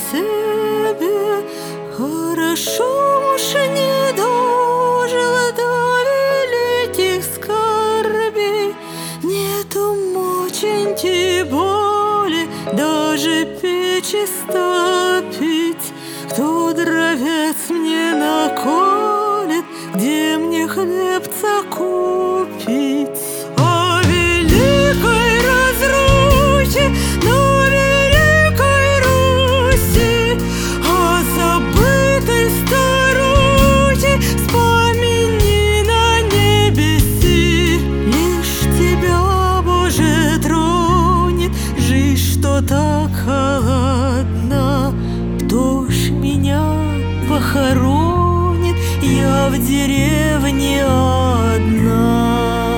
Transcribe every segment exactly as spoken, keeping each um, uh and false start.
себе. Хорошо уж не дожила до великих скорбей. Нету мученьки боли, даже печи стопить. Кто дровец мне наколет, где мне хлебца купить? О великой разрухе на великой Руси, о забытой старухе вспомини на небеси. Лишь тебя, Боже, тронет жизнь, что так холодна. Кто ж меня похоронит, я в деревне одна.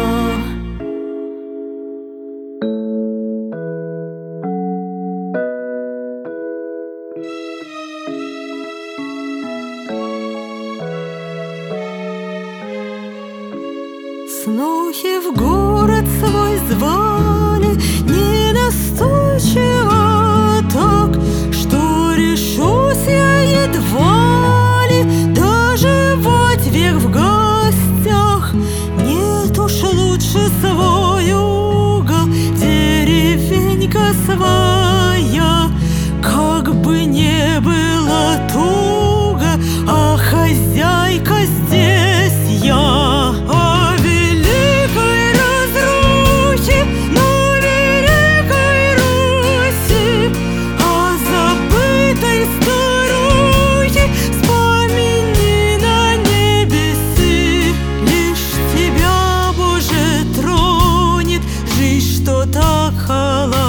Снохи в город свой звали не настойчиво так, что решусь я едва ли доживать век в гостях. Нет уж лучше свой угол, деревенька своя. Как бы не было туго, а хозяйка здесь я. Так холодно.